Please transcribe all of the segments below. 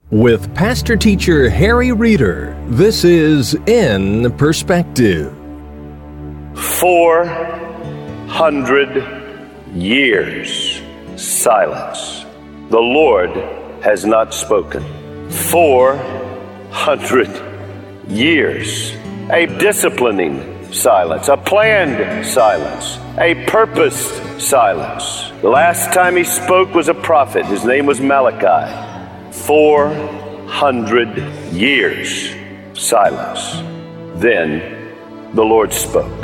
With Pastor Teacher Harry Reeder, this is In Perspective. 400 years silence. The Lord has not spoken. 400 years. A disciplining silence, a planned silence, a purposed silence. The last time he spoke was a prophet. His name was Malachi. 400 years silence. Then the Lord spoke.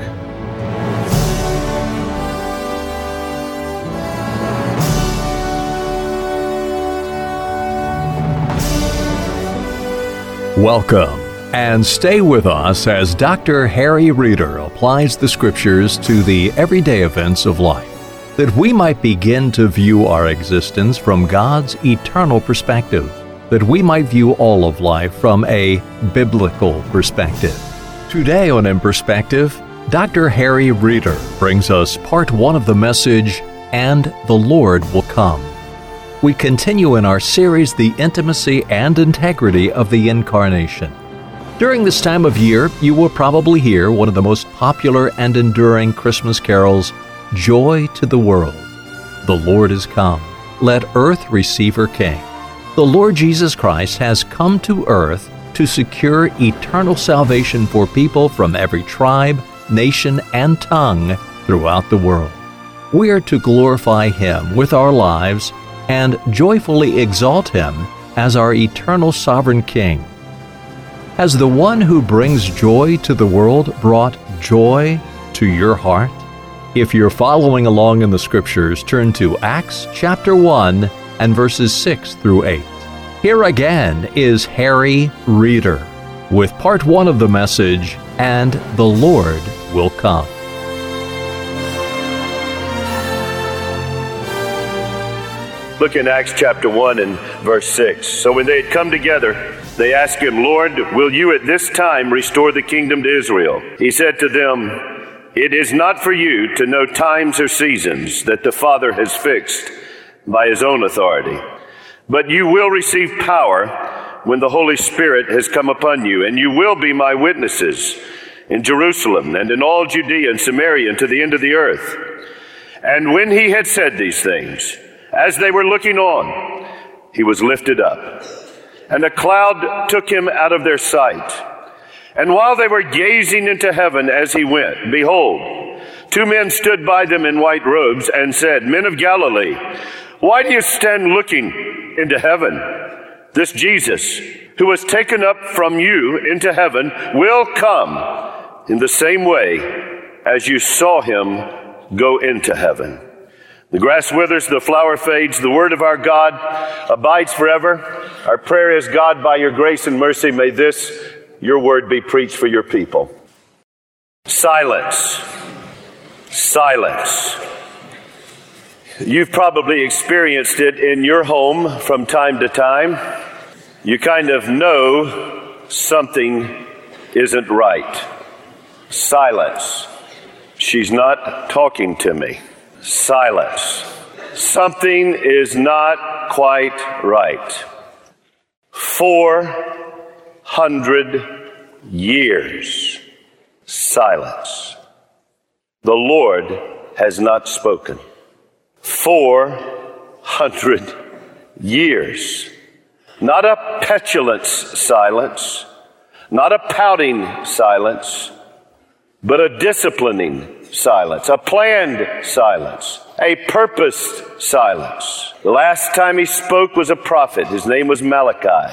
Welcome, and stay with us as Dr. Harry Reeder applies the Scriptures to the everyday events of life, that we might begin to view our existence from God's eternal perspective, that we might view all of life from a biblical perspective. Today on In Perspective, Dr. Harry Reeder brings us part one of the message, "And the Lord Will Come." We continue in our series, The Intimacy and Integrity of the Incarnation. During this time of year, you will probably hear one of the most popular and enduring Christmas carols, "Joy to the World." The Lord is come. Let earth receive her King. The Lord Jesus Christ has come to earth to secure eternal salvation for people from every tribe, nation, and tongue throughout the world. We are to glorify Him with our lives and joyfully exalt Him as our eternal sovereign King. Has the one who brings joy to the world brought joy to your heart? If you're following along in the Scriptures, turn to Acts chapter 1 and verses 6 through 8. Here again is Harry Reeder with part one of the message, "And the Lord Will Come." Look in Acts chapter 1 and verse 6. So when they had come together, they asked him, "Lord, will you at this time restore the kingdom to Israel?" He said to them, "It is not for you to know times or seasons that the Father has fixed by His own authority. But you will receive power when the Holy Spirit has come upon you, and you will be my witnesses in Jerusalem and in all Judea and Samaria and to the end of the earth." And when he had said these things, as they were looking on, he was lifted up, and a cloud took him out of their sight. And while they were gazing into heaven as he went, behold, two men stood by them in white robes and said, "Men of Galilee, why do you stand looking into heaven? This Jesus, who was taken up from you into heaven, will come in the same way as you saw him go into heaven." The grass withers, the flower fades, the word of our God abides forever. Our prayer is, God, by your grace and mercy, may this, your word, be preached for your people. Silence. Silence. You've probably experienced it in your home from time to time. You kind of know something isn't right. Silence. She's not talking to me. Silence. Something is not quite right. 400 years. Silence. The Lord has not spoken. 400 years. Not a petulant silence, not a pouting silence, but a disciplining silence, a planned silence, a purposed silence. The last time he spoke was a prophet. His name was Malachi.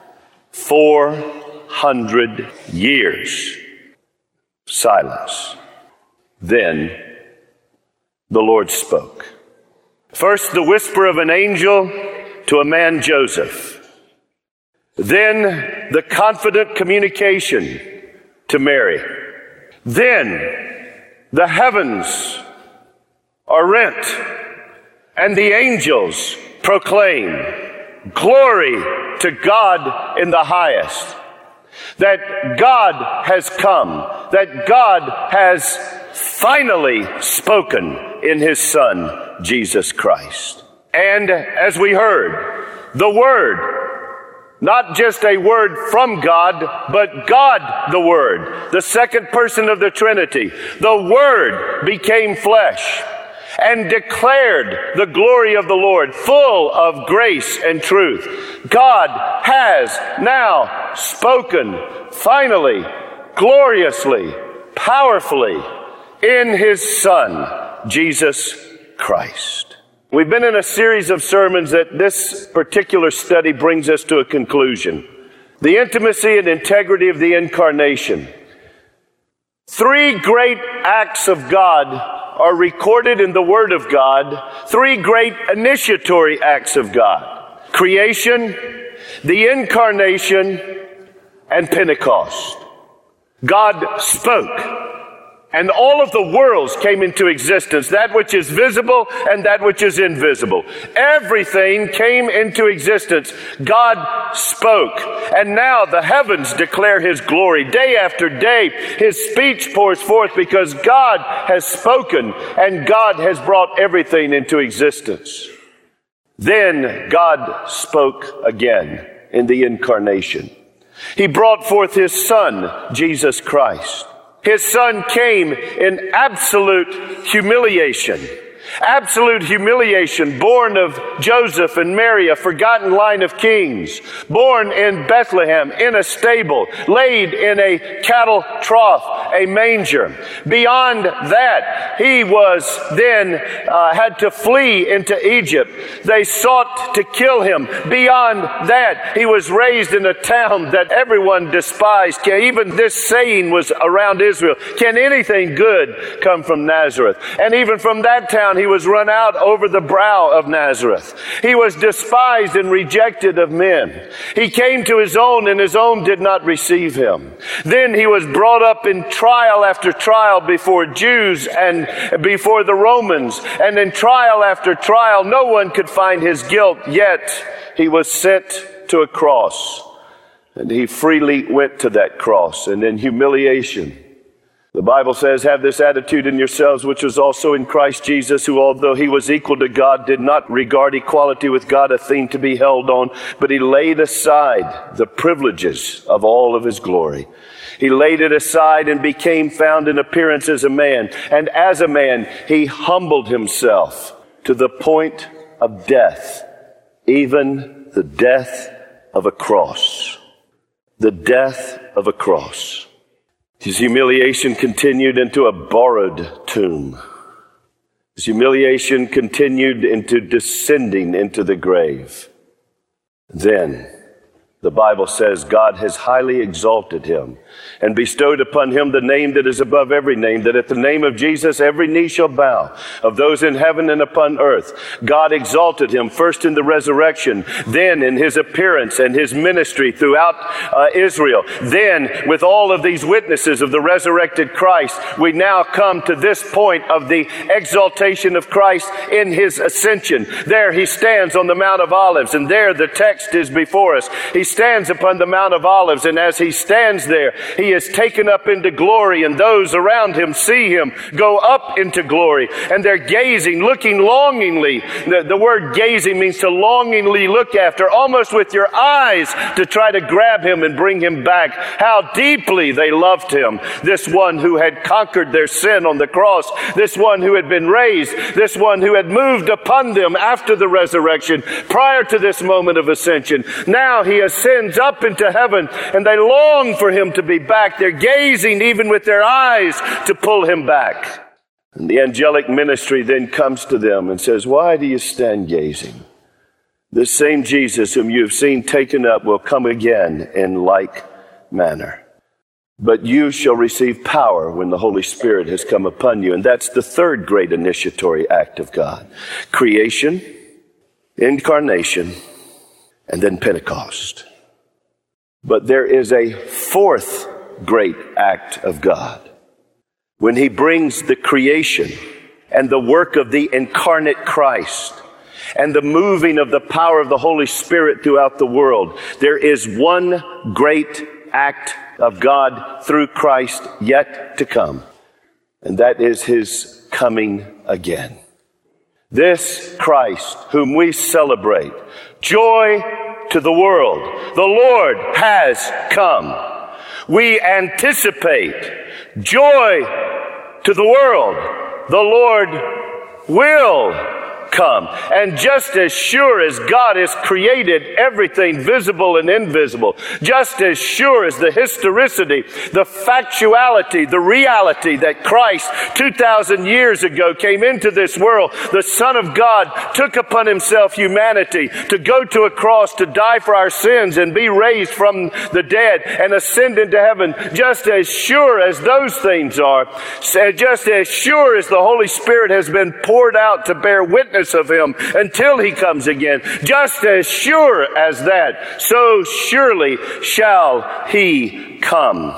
400 years silence. Then the Lord spoke. First, the whisper of an angel to a man, Joseph. Then the confident communication to Mary. Then the heavens are rent, and the angels proclaim, "Glory to God in the highest." That God has come, that God has finally spoken in His Son, Jesus Christ. And as we heard, the Word Not just a word from God, but God the Word, the second person of the Trinity. The Word became flesh and declared the glory of the Lord, full of grace and truth. God has now spoken, finally, gloriously, powerfully, in His Son, Jesus Christ. We've been in a series of sermons that this particular study brings us to a conclusion. The intimacy and integrity of the incarnation. 3 great acts of God are recorded in the Word of God. 3 great initiatory acts of God. Creation, the incarnation, and Pentecost. God spoke. And all of the worlds came into existence, that which is visible and that which is invisible. Everything came into existence. God spoke. And now the heavens declare His glory. Day after day, His speech pours forth because God has spoken and God has brought everything into existence. Then God spoke again in the incarnation. He brought forth His Son, Jesus Christ. His Son came in absolute humiliation. Absolute humiliation, born of Joseph and Mary, a forgotten line of kings, born in Bethlehem, in a stable, laid in a cattle trough, a manger. Beyond that, He was then had to flee into Egypt. They sought to kill Him. Beyond that, He was raised in a town that everyone despised. Even this saying was around Israel, can anything good come from Nazareth? And even from that town, He was run out over the brow of Nazareth. He was despised and rejected of men. He came to His own, and His own did not receive Him. Then He was brought up in trial after trial before Jews and before the Romans. And in trial after trial, no one could find His guilt, yet He was sent to a cross. And He freely went to that cross. And in humiliation, the Bible says, have this attitude in yourselves, which was also in Christ Jesus, who, although He was equal to God, did not regard equality with God a thing to be held on, but He laid aside the privileges of all of His glory. He laid it aside and became found in appearance as a man. And as a man, He humbled Himself to the point of death, even the death of a cross. The death of a cross. His humiliation continued into a borrowed tomb. His humiliation continued into descending into the grave. Then, the Bible says, God has highly exalted Him and bestowed upon Him the name that is above every name, that at the name of Jesus every knee shall bow, of those in heaven and upon earth. God exalted Him first in the resurrection, then in His appearance and His ministry throughout Israel. Then, with all of these witnesses of the resurrected Christ, we now come to this point of the exaltation of Christ in His ascension. There He stands on the Mount of Olives, and there the text is before us. He stands upon the Mount of Olives, and as He stands there, He is taken up into glory, and those around Him see Him go up into glory, and they're gazing, looking longingly. The word gazing means to longingly look after, almost with your eyes, to try to grab Him and bring Him back. How deeply they loved Him. This one who had conquered their sin on the cross, this one who had been raised, this one who had moved upon them after the resurrection, prior to this moment of ascension. Now He ascends up into heaven, and they long for Him to be back. They're gazing even with their eyes to pull Him back. And the angelic ministry then comes to them and says, why do you stand gazing? This same Jesus whom you have seen taken up will come again in like manner. But you shall receive power when the Holy Spirit has come upon you. And that's the third great initiatory act of God. Creation, incarnation, and then Pentecost. But there is a fourth great act of God. When He brings the creation and the work of the incarnate Christ and the moving of the power of the Holy Spirit throughout the world, there is one great act of God through Christ yet to come, and that is His coming again. This Christ whom we celebrate, joy to the world. The Lord has come. We anticipate joy to the world. The Lord will come. And just as sure as God has created everything visible and invisible, just as sure as the historicity, the factuality, the reality that Christ 2,000 years ago came into this world, the Son of God took upon himself humanity to go to a cross, to die for our sins and be raised from the dead and ascend into heaven, just as sure as those things are, just as sure as the Holy Spirit has been poured out to bear witness of him until he comes again, just as sure as that, so surely shall he come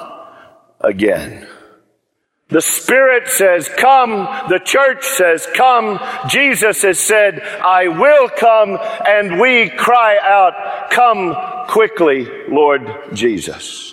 again. The Spirit says, come. The church says, come. Jesus has said, I will come. And we cry out, come quickly, Lord Jesus.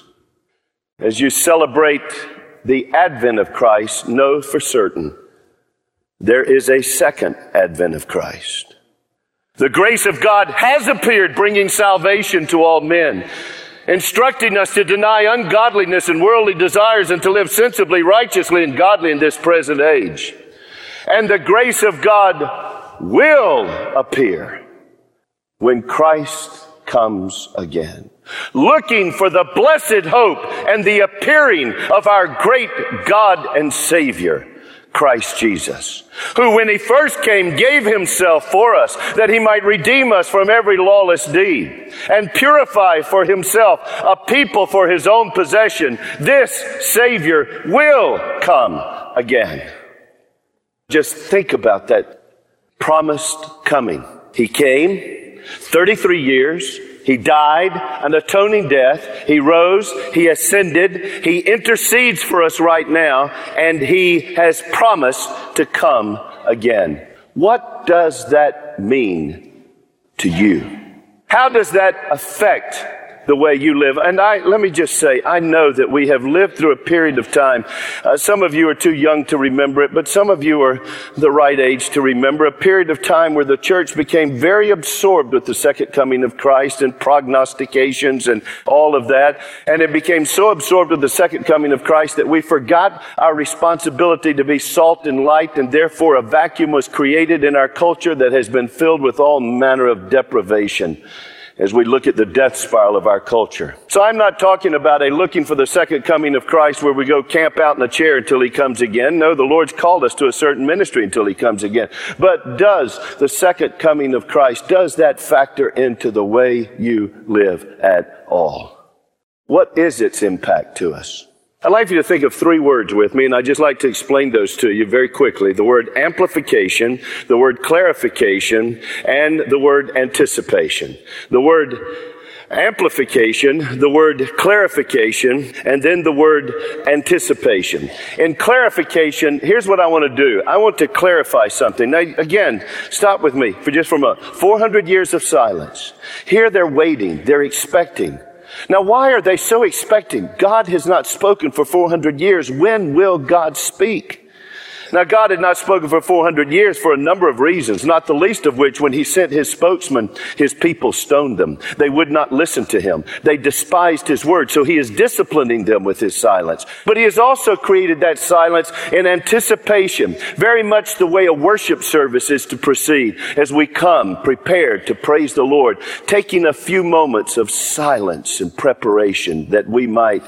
As you celebrate the advent of Christ, know for certain there is a second advent of Christ. The grace of God has appeared, bringing salvation to all men, instructing us to deny ungodliness and worldly desires and to live sensibly, righteously, and godly in this present age. And the grace of God will appear when Christ comes again, looking for the blessed hope and the appearing of our great God and Savior, Christ Jesus, who when he first came gave himself for us that he might redeem us from every lawless deed and purify for himself a people for his own possession. This Savior will come again. Just think about that promised coming. He came 33 years. He died an atoning death. He rose. He ascended. He intercedes for us right now. And he has promised to come again. What does that mean to you? How does that affect the way you live? And let me just say, I know that we have lived through a period of time. Some of you are too young to remember it, but some of you are the right age to remember a period of time where the church became very absorbed with the second coming of Christ and prognostications and all of that. And it became so absorbed with the second coming of Christ that we forgot our responsibility to be salt and light, and therefore a vacuum was created in our culture that has been filled with all manner of deprivation as we look at the death spiral of our culture. So I'm not talking about a looking for the second coming of Christ where we go camp out in a chair until he comes again. No, the Lord's called us to a certain ministry until he comes again. But does the second coming of Christ, does that factor into the way you live at all? What is its impact to us? I'd like you to think of three words with me, and I'd just like to explain those to you very quickly. The word amplification, the word clarification, and the word anticipation. The word amplification, the word clarification, and then the word anticipation. In clarification, here's what I want to do. I want to clarify something. Now, again, stop with me for just for a moment. 400 years of silence. Here they're waiting. They're expecting. Now, why are they so expecting? God has not spoken for 400 years. When will God speak? Now, God had not spoken for 400 years for a number of reasons, not the least of which, when he sent his spokesman, his people stoned them. They would not listen to him. They despised his word, so he is disciplining them with his silence. But he has also created that silence in anticipation, very much the way a worship service is to proceed, as we come prepared to praise the Lord, taking a few moments of silence and preparation that we might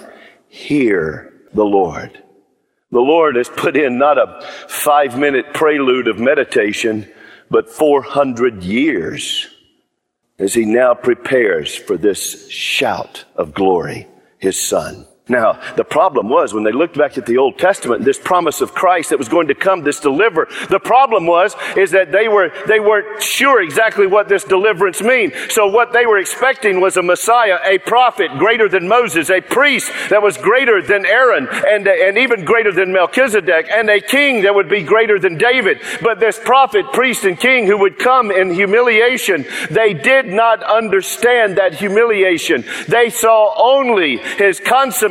hear the Lord. The Lord has put in not a 5-minute prelude of meditation, but 400 years as he now prepares for this shout of glory, his Son. Now, the problem was when they looked back at the Old Testament, this promise of Christ that was going to come, this deliverer, the problem is that they weren't sure exactly what this deliverance mean. So what they were expecting was a Messiah, a prophet greater than Moses, a priest that was greater than Aaron and even greater than Melchizedek, and a king that would be greater than David. But this prophet, priest, and king who would come in humiliation, they did not understand that humiliation. They saw only his consummation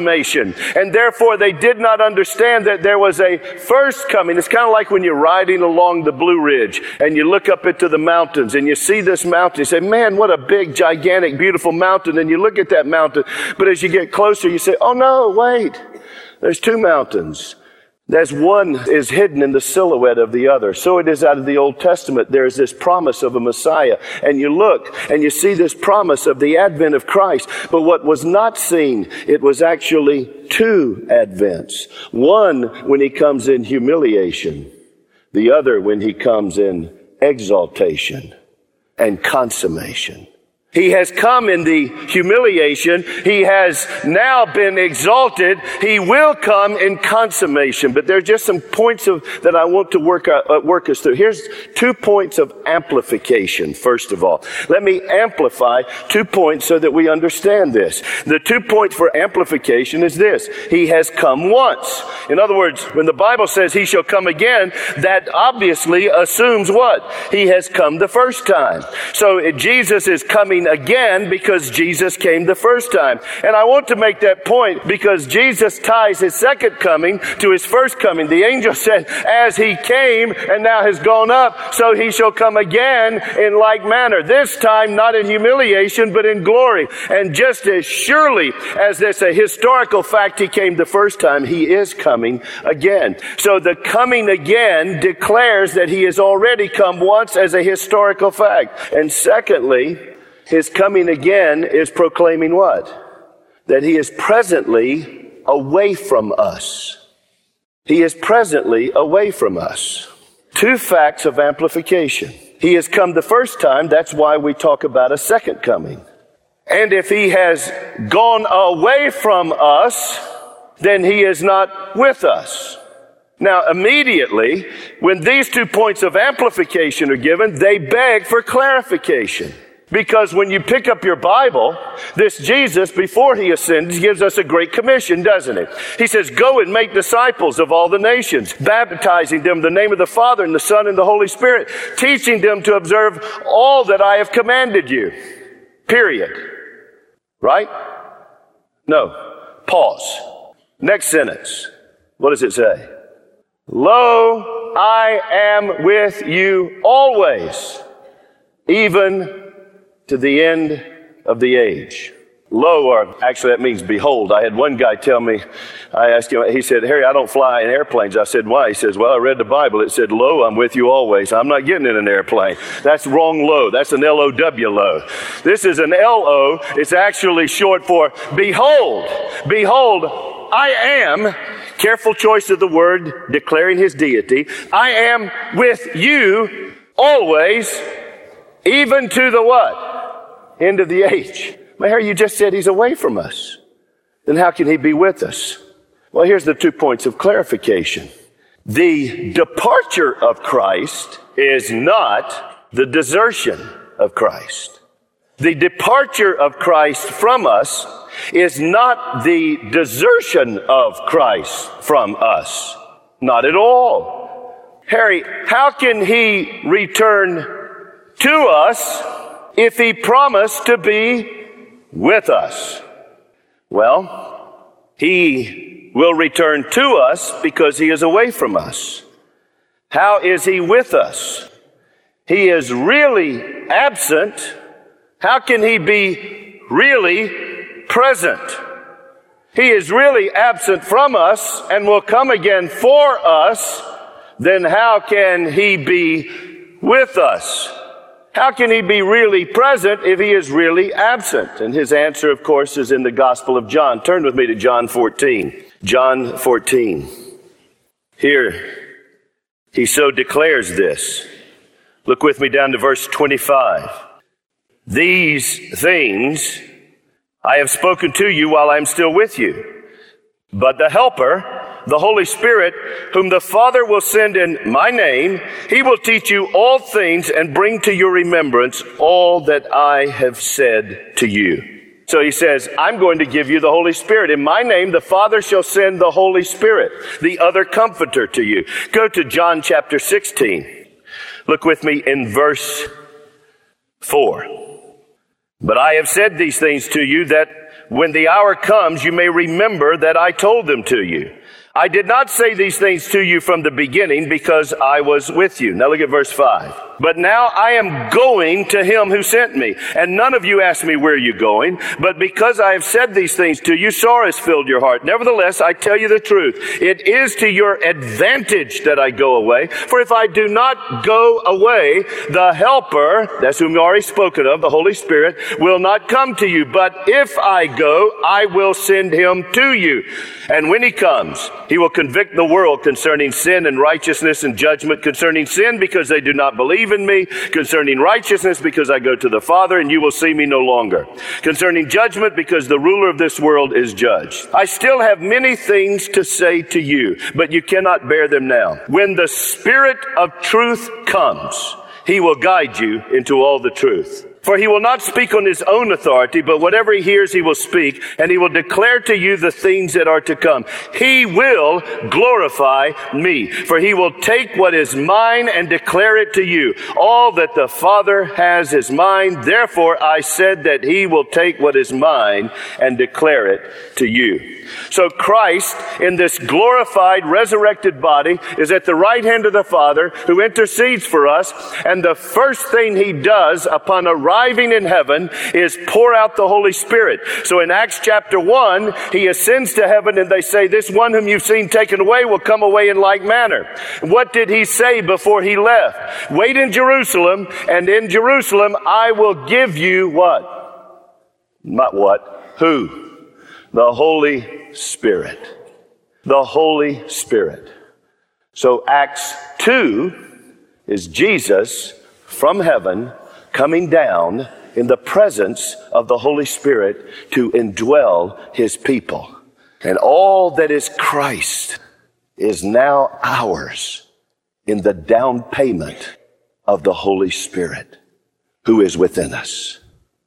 consummation. And therefore they did not understand that there was a first coming. It's kind of like when you're riding along the Blue Ridge and you look up into the mountains and you see this mountain. You say, man, what a big, gigantic, beautiful mountain. And you look at that mountain. But as you get closer, you say, oh no, wait. There's two mountains. There's one is hidden in the silhouette of the other. So it is out of the Old Testament. There's this promise of a Messiah. And you look and you see this promise of the advent of Christ. But what was not seen, it was actually two advents. One when he comes in humiliation. The other when he comes in exaltation and consummation. He has come in the humiliation. He has now been exalted. He will come in consummation. But there are just some points that I want to work us through. Here's 2 points of amplification, first of all. Let me amplify 2 points so that we understand this. The 2 points for amplification is this. He has come once. In other words, when the Bible says he shall come again, that obviously assumes what? He has come the first time. So Jesus is coming again because Jesus came the first time. And I want to make that point because Jesus ties his second coming to his first coming. The angel said, as he came and now has gone up, so he shall come again in like manner. This time not in humiliation, but in glory. And just as surely as there's a historical fact he came the first time, he is coming again. So the coming again declares that he has already come once as a historical fact. And secondly, his coming again is proclaiming what? That he is presently away from us. He is presently away from us. 2 facts of amplification. He has come the first time. That's why we talk about a second coming. And if he has gone away from us, then he is not with us. Now, immediately, when these 2 points of amplification are given, they beg for clarification. Because when you pick up your Bible, this Jesus, before he ascends, gives us a great commission, doesn't it? He says, go and make disciples of all the nations, baptizing them in the name of the Father and the Son and the Holy Spirit, teaching them to observe all that I have commanded you. Period. Right? No. Pause. Next sentence. What does it say? Lo, I am with you always, even to the end of the age. Lo, or actually that means behold. I had one guy tell me, I asked him, he said, Harry, I don't fly in airplanes. I said, why? He says, well, I read the Bible. It said, lo, I'm with you always. I'm not getting in an airplane. That's wrong lo. That's an L-O-W lo. This is an L-O. It's actually short for behold. Behold, I am, careful choice of the word, declaring his deity. I am with you always, even to the what? End of the age. Well, Harry, you just said he's away from us. Then how can he be with us? Well, here's the 2 points of clarification. The departure of Christ is not the desertion of Christ. The departure of Christ from us is not the desertion of Christ from us. Not at all. Harry, how can he return to us if he promised to be with us? Well, he will return to us because he is away from us. How is he with us? He is really absent. How can he be really present? He is really absent from us and will come again for us. Then how can he be with us? How can he be really present if he is really absent? And his answer, of course, is in the Gospel of John. Turn with me to John 14. John 14. Here, he so declares this. Look with me down to verse 25. These things I have spoken to you while I am still with you. But the Helper, the Holy Spirit, whom the Father will send in my name, he will teach you all things and bring to your remembrance all that I have said to you. So he says, I'm going to give you the Holy Spirit. In my name, the Father shall send the Holy Spirit, the other comforter to you. Go to John chapter 16. Look with me in verse 4. But I have said these things to you that when the hour comes, you may remember that I told them to you. I did not say these things to you from the beginning because I was with you. Now look at verse 5. But now I am going to him who sent me. And none of you asked me, where are you going? But because I have said these things to you, sorrow has filled your heart. Nevertheless, I tell you the truth. It is to your advantage that I go away. For if I do not go away, the Helper, that's whom you already spoken of, the Holy Spirit, will not come to you. But if I go, I will send him to you. And when he comes, he will convict the world concerning sin and righteousness and judgment. Concerning sin, because they do not believe in me. Concerning righteousness, because I go to the Father and you will see me no longer. Concerning judgment, because the ruler of this world is judged. I still have many things to say to you, but you cannot bear them now. When the Spirit of truth comes, he will guide you into all the truth. For he will not speak on his own authority, but whatever he hears he will speak, and he will declare to you the things that are to come. He will glorify me, for he will take what is mine and declare it to you. All that the Father has is mine. Therefore I said that he will take what is mine and declare it to you. So Christ, in this glorified, resurrected body, is at the right hand of the Father, who intercedes for us. And the first thing he does upon arriving in heaven is pour out the Holy Spirit. So in Acts chapter 1, he ascends to heaven and they say, this one whom you've seen taken away will come away in like manner. What did he say before he left? Wait in Jerusalem, and in Jerusalem I will give you what? Not what? Who? The Holy Spirit. The Holy Spirit. So Acts 2 is Jesus from heaven coming down in the presence of the Holy Spirit to indwell his people. And all that is Christ is now ours in the down payment of the Holy Spirit who is within us.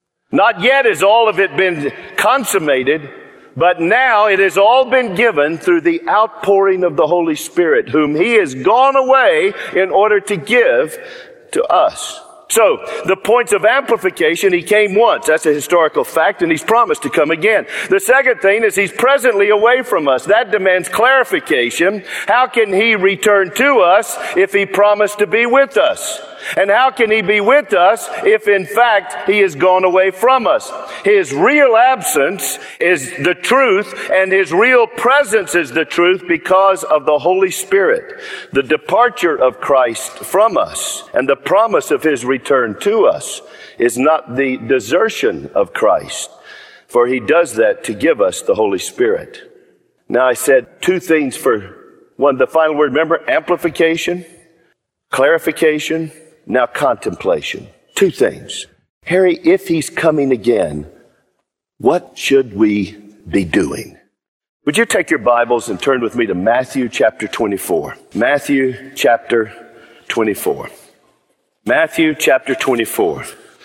Not yet has all of it been consummated, but now it has all been given through the outpouring of the Holy Spirit, whom he has gone away in order to give to us. So, the points of amplification, he came once. That's a historical fact, and he's promised to come again. The second thing is he's presently away from us. That demands clarification. How can he return to us if he promised to be with us? And how can he be with us if in fact he has gone away from us? His real absence is the truth, and his real presence is the truth because of the Holy Spirit. The departure of Christ from us and the promise of his return to us is not the desertion of Christ, for he does that to give us the Holy Spirit. Now I said two things for one, the final word, remember, amplification, clarification, now contemplation. Two things. Harry, if he's coming again, what should we be doing? Would you take your Bibles and turn with me to Matthew chapter 24. Matthew chapter 24. Matthew chapter 24.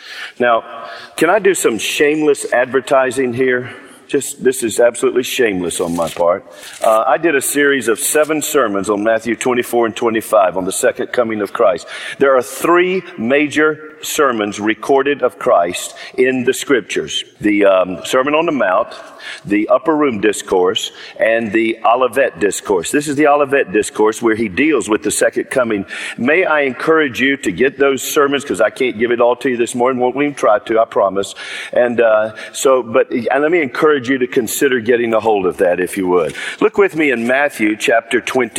Now, can I do some shameless advertising here? This is absolutely shameless on my part. I did a series of 7 sermons on Matthew 24 and 25 on the second coming of Christ. There are 3 major sermons recorded of Christ in the Scriptures. The Sermon on the Mount, the Upper Room Discourse, and the Olivet Discourse. This is the Olivet Discourse where he deals with the second coming. May I encourage you to get those sermons, because I can't give it all to you this morning. Won't even try to, I promise. And let me encourage you to consider getting a hold of that if you would. Look with me in Matthew chapter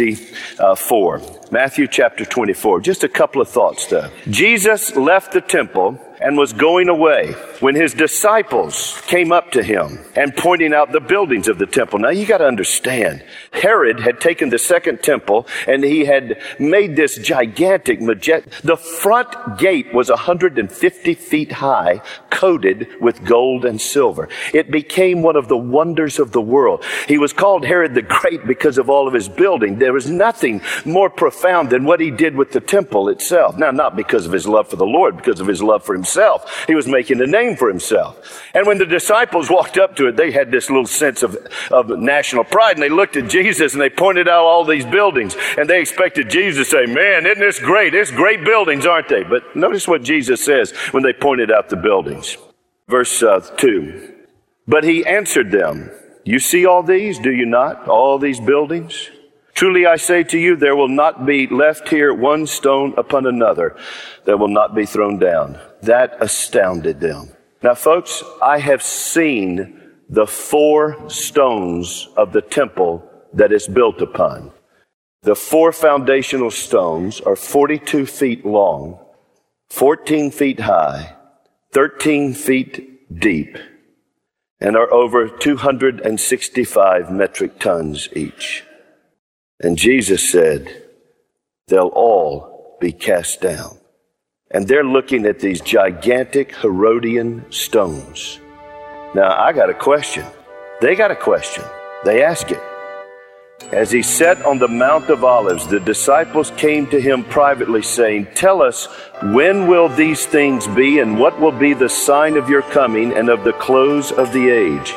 24. Matthew chapter 24. Just a couple of thoughts though. Jesus left the temple and was going away when his disciples came up to him and pointing out the buildings of the temple. Now you got to understand, Herod had taken the second temple and he had made this gigantic, the front gate was 150 feet high, coated with gold and silver. It became one of the wonders of the world. He was called Herod the Great because of all of his building. There was nothing more profound than what he did with the temple itself. Now, not because of his love for the Lord, because of his love for himself. He was making a name for himself. And when the disciples walked up to it, they had this little sense of national pride, and they looked at Jesus and they pointed out all these buildings, and they expected Jesus to say, man, isn't this great? It's great buildings, aren't they? But notice what Jesus says when they pointed out the buildings. Verse 2. But he answered them, you see all these, do you not? All these buildings? Truly I say to you, there will not be left here one stone upon another that will not be thrown down. That astounded them. Now, folks, I have seen the 4 stones of the temple that it's built upon. The 4 foundational stones are 42 feet long, 14 feet high, 13 feet deep, and are over 265 metric tons each. And Jesus said, they'll all be cast down. And they're looking at these gigantic Herodian stones. Now, I got a question. They got a question. They ask it. As he sat on the Mount of Olives, the disciples came to him privately, saying, tell us, when will these things be, and what will be the sign of your coming and of the close of the age?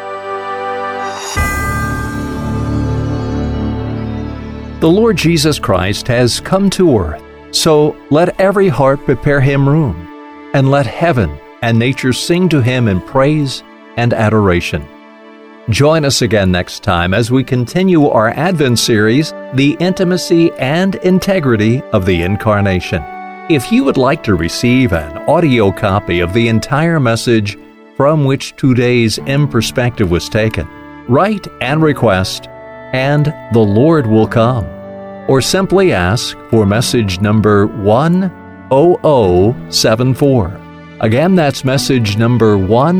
The Lord Jesus Christ has come to earth, so let every heart prepare him room, and let heaven and nature sing to him in praise and adoration. Join us again next time as we continue our Advent series, The Intimacy and Integrity of the Incarnation. If you would like to receive an audio copy of the entire message from which today's In Perspective was taken, write and request, and the Lord will come. Or simply ask for message number 10074. Again, that's message number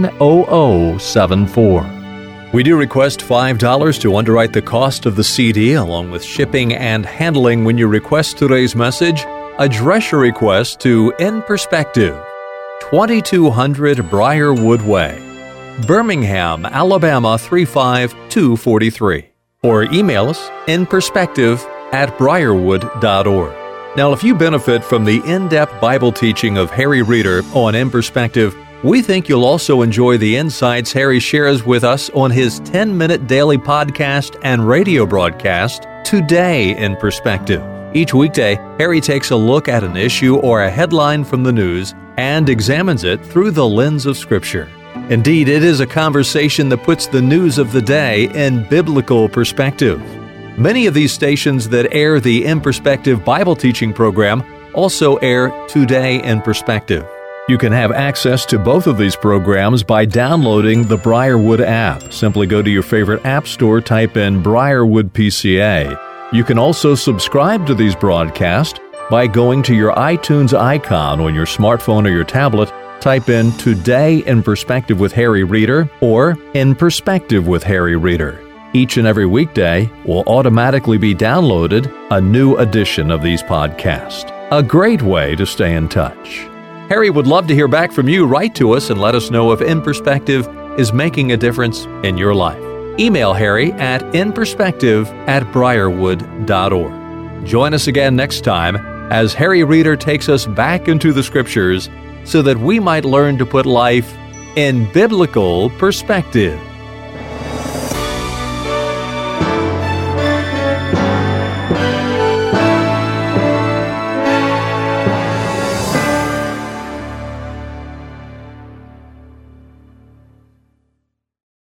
10074. We do request $5 to underwrite the cost of the CD, along with shipping and handling when you request today's message. Address your request to In Perspective, 2200 Briarwood Way, Birmingham, Alabama 35243. Or email us inperspective@briarwood.org. Now, if you benefit from the in-depth Bible teaching of Harry Reeder on In Perspective, we think you'll also enjoy the insights Harry shares with us on his 10-minute daily podcast and radio broadcast, Today in Perspective. Each weekday, Harry takes a look at an issue or a headline from the news and examines it through the lens of Scripture. Indeed, it is a conversation that puts the news of the day in biblical perspective. Many of these stations that air the In Perspective Bible teaching program also air Today in Perspective. You can have access to both of these programs by downloading the Briarwood app. Simply go to your favorite app store, type in Briarwood PCA. You can also subscribe to these broadcasts by going to your iTunes icon on your smartphone or your tablet. Type in Today in Perspective with Harry Reeder or In Perspective with Harry Reeder. Each and every weekday will automatically be downloaded a new edition of these podcasts. A great way to stay in touch. Harry would love to hear back from you. Write to us and let us know if In Perspective is making a difference in your life. Email Harry at inperspective@briarwood.org. Join us again next time as Harry Reeder takes us back into the Scriptures so that we might learn to put life in biblical perspective.